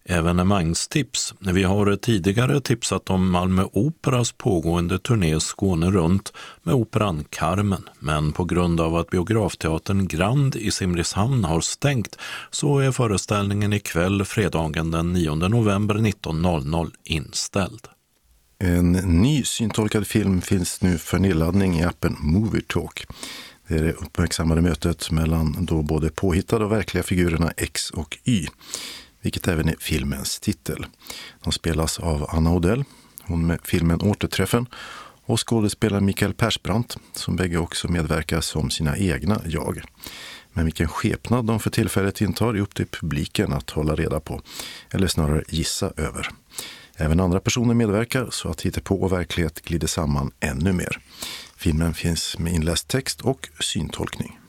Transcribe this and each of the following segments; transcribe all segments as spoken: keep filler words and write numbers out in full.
Evenemangstips. Vi har tidigare tipsat om Malmö Operas pågående turné Skåne runt med operan Carmen, men på grund av att biografteatern Grand i Simrishamn har stängt så är föreställningen ikväll fredagen den nionde november nitton noll noll inställd. En ny syntolkad film finns nu för nedladdning i appen Movie Talk. Det är det uppmärksammade mötet mellan då både påhittade och verkliga figurerna X och Y, vilket även är filmens titel. De spelas av Anna Odell, hon med filmen Återträffen, och skådespelaren Mikael Persbrandt, som bägge också medverkar som sina egna jag. Men vilken skepnad de för tillfället intar är upp till publiken att hålla reda på, eller snarare gissa över. Även andra personer medverkar så att hittepå och verklighet glider samman ännu mer. Filmen finns med inläst text och syntolkning.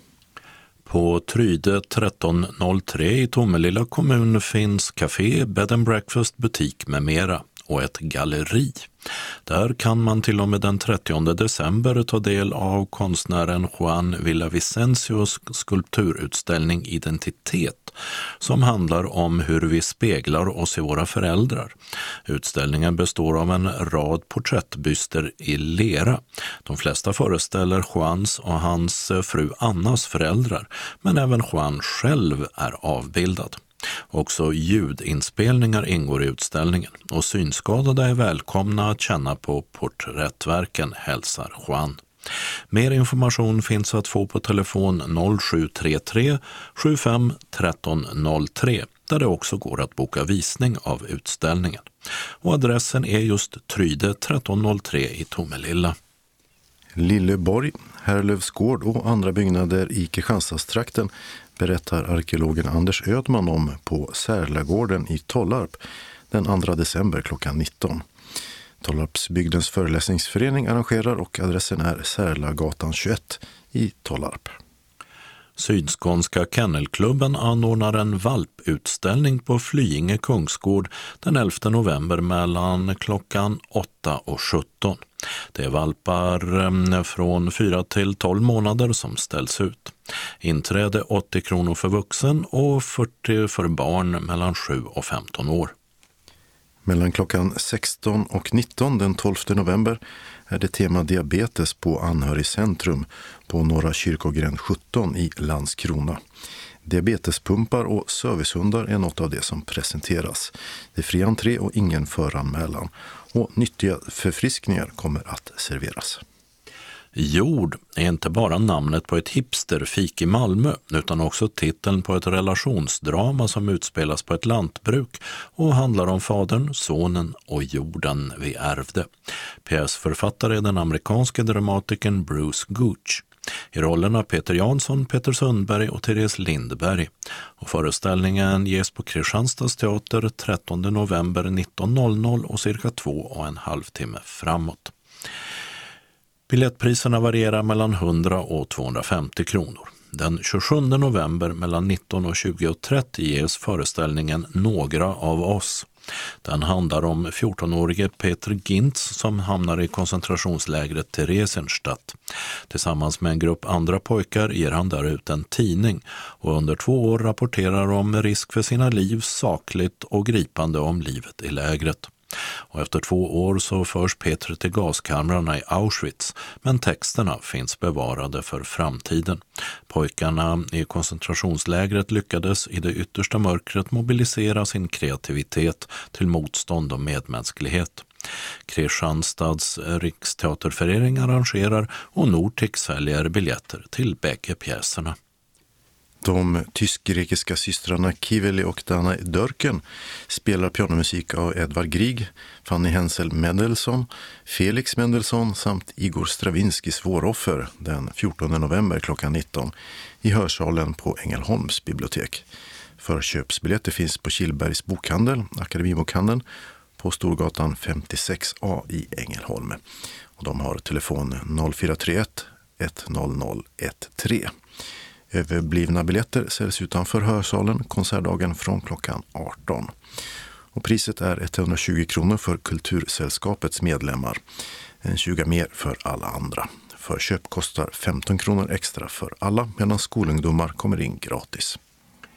På Tryde tretton noll tre i Tomelilla kommun finns café, bed and breakfast, butik med mera och ett galleri. Där kan man till och med den trettionde december ta del av konstnären Juan Villavicencios skulpturutställning Identitet, som handlar om hur vi speglar oss i våra föräldrar. Utställningen består av en rad porträttbyster i lera. De flesta föreställer Juans och hans fru Annas föräldrar, men även Juan själv är avbildad. Också ljudinspelningar ingår i utställningen och synskadade är välkomna att känna på porträttverken, hälsar Juan. Mer information finns att få på telefon noll sju tre tre sju fem ett tre noll tre, där det också går att boka visning av utställningen. Och adressen är just Tryde tretton noll tre i Tomelilla. Lilleborg, Herrlövsgård och andra byggnader i Kristianstadstrakten berättar arkeologen Anders Ödman om på Särlagården i Tollarp den andra december klockan nitton. Tollarpsbygdens föreläsningsförening arrangerar och adressen är Särlagatan tjugoett i Tollarp. Sydskånska Kennelklubben anordnar en valputställning på Flyinge Kungsgård den elfte november mellan klockan åtta och sjutton. Det är valpar från fyra till tolv månader som ställs ut. Inträde åttio kronor för vuxen och fyrtio för barn mellan sju och femton år. Mellan klockan sexton och nitton den tolfte november är det tema diabetes på Anhörigcentrum på Norra Kyrkogränd sjutton i Landskrona. Diabetespumpar och servicehundar är något av det som presenteras. Det är fri entré och ingen föranmälan. Och nyttiga förfriskningar kommer att serveras. Jord är inte bara namnet på ett hipsterfik i Malmö utan också titeln på ett relationsdrama som utspelas på ett lantbruk och handlar om fadern, sonen och jorden vi ärvde. Pjäsförfattare är den amerikanske dramatikern Bruce Gooch. I rollerna Peter Jansson, Peter Sundberg och Therese Lindberg. Och föreställningen ges på Kristianstads teater trettonde november nitton noll noll och cirka två och en halv timme framåt. Biljettpriserna varierar mellan hundra och tvåhundrafemtio kronor. Den tjugosjunde november mellan nitton och tjugo och trettio ges föreställningen Några av oss. Den handlar om fjortonårige Peter Gintz som hamnar i koncentrationslägret Theresienstadt. Tillsammans med en grupp andra pojkar ger han där ut en tidning och under två år rapporterar om med risk för sina liv sakligt och gripande om livet i lägret. Och efter två år så förs Peter till gaskamrarna i Auschwitz, men texterna finns bevarade för framtiden. Pojkarna i koncentrationslägret lyckades i det yttersta mörkret mobilisera sin kreativitet till motstånd och medmänsklighet. Kristianstads riksteaterförening arrangerar och Nortix säljer biljetter till bägge pjäserna. De tysk-grekiska systrarna Kiveli och Dana Dörken spelar pianomusik av Edvard Grieg, Fanny Hensel Mendelssohn, Felix Mendelssohn samt Igor Stravinskys Våroffer den fjortonde november klockan nitton i hörsalen på Ängelholms bibliotek. Förköpsbiljetter finns på Killbergs bokhandel, Akademibokhandeln, på Storgatan femtiosex A i Ängelholm. Och de har telefon noll fyra tre ett ett noll noll ett tre. Överblivna biljetter säljs utanför hörsalen konsertdagen från klockan arton. Och priset är etthundratjugo kronor för Kultursällskapets medlemmar, en tjugo mer för alla andra. Förköp kostar femton kronor extra för alla medan skolungdomar kommer in gratis.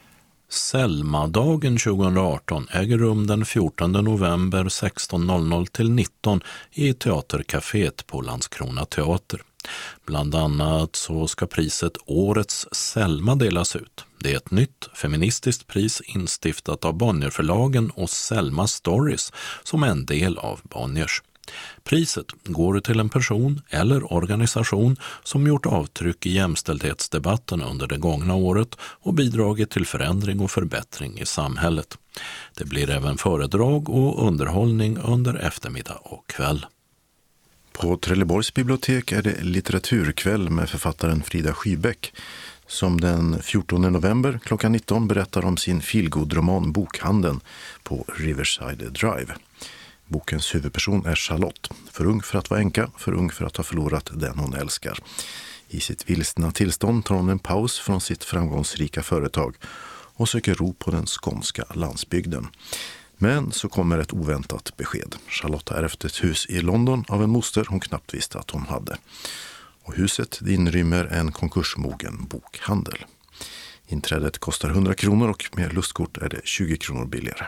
Selmadagen tjugoarton äger rum den fjortonde november sexton noll noll till nitton i Teatercaféet på Landskrona teater. Bland annat så ska priset Årets Selma delas ut. Det är ett nytt feministiskt pris instiftat av Bonnierförlagen och Selma Stories som är en del av Bonniers. Priset går till en person eller organisation som gjort avtryck i jämställdhetsdebatten under det gångna året och bidragit till förändring och förbättring i samhället. Det blir även föredrag och underhållning under eftermiddag och kväll. På Trelleborgs bibliotek är det litteraturkväll med författaren Frida Skybäck som den fjortonde november klockan nitton berättar om sin feelgood-roman Bokhandeln på Riverside Drive. Bokens huvudperson är Charlotte, för ung för att vara änka, för ung för att ha förlorat den hon älskar. I sitt vilsna tillstånd tar hon en paus från sitt framgångsrika företag och söker ro på den skånska landsbygden. Men så kommer ett oväntat besked. Charlotte har ärvt ett hus i London av en moster hon knappt visste att hon hade. Och huset inrymmer en konkursmogen bokhandel. Inträdet kostar hundra kronor och med lustkort är det tjugo kronor billigare.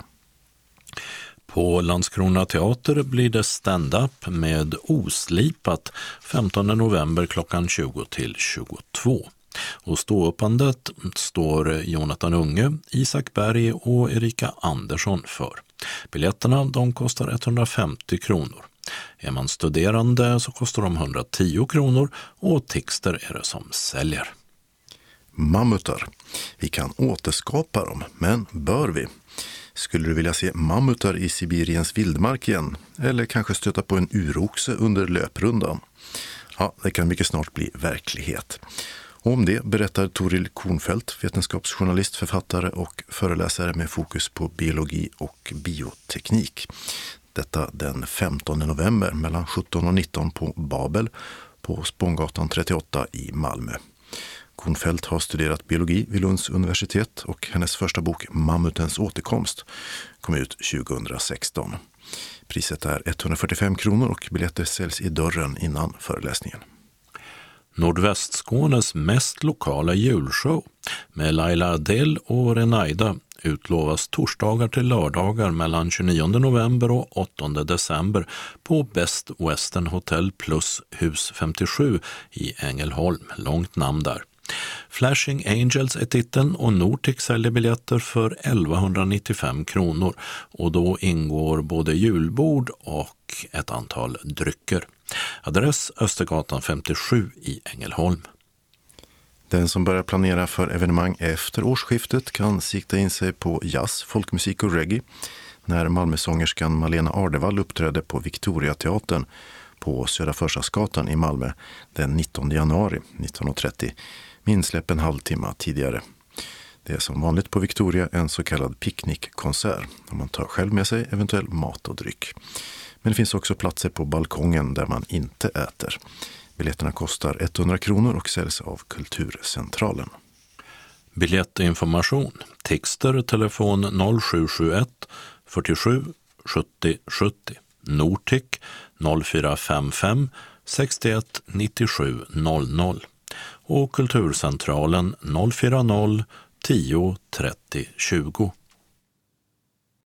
På Landskrona teater blir det stand-up med Oslipat femtonde november klockan tjugo till tjugotvå. Och ståuppandet står Jonathan Unge, Isak Berg och Erika Andersson för. Biljetterna de kostar etthundrafemtio kronor. Är man studerande så kostar de hundratio kronor och Tixter är det som säljer. Mammutar. Vi kan återskapa dem, men bör vi? Skulle du vilja se mammutar i Sibiriens vildmark igen? Eller kanske stöta på en uroxe under löprundan? Ja, det kan mycket snart bli verklighet. Och om det berättar Toril Kornfeldt, vetenskapsjournalist, författare och föreläsare med fokus på biologi och bioteknik. Detta den femtonde november mellan sjutton och nitton på Babel på Spånggatan trettioåtta i Malmö. Kornfeldt har studerat biologi vid Lunds universitet och hennes första bok Mammutens återkomst kom ut tjugohundrasexton. Priset är etthundrafyrtiofem kronor och biljetter säljs i dörren innan föreläsningen. Nordvästskånes mest lokala julshow med Laila Adel och Renaida utlovas torsdagar till lördagar mellan tjugonionde november och åttonde december på Best Western Hotel Plus hus femtiosju i Ängelholm, långt namn där. Flashing Angels är titeln och Nordic säljer biljetter för elvahundranittiofem kronor och då ingår både julbord och ett antal drycker. Adress Östergatan femtiosju i Ängelholm. Den som börjar planera för evenemang efter årsskiftet kan sikta in sig på jazz, folkmusik och reggae när Malmösångerskan Malena Ardevall uppträdde på Victoriateatern på Södra Förstadsgatan i Malmö den nittonde januari nitton trettio, minsläpp en halvtimme tidigare. Det är som vanligt på Victoria en så kallad picknickkonsert där man tar själv med sig eventuell mat och dryck. Men det finns också platser på balkongen där man inte äter. Biljetterna kostar etthundra kronor och säljs av Kulturcentralen. Biljettinformation. Tixter telefon noll sju sju ett fyrtiosju sjuttio sjuttio. Nordic noll fyra fem fem sextioett nittiosju noll noll. Och Kulturcentralen noll fyra noll tio trettio tjugo.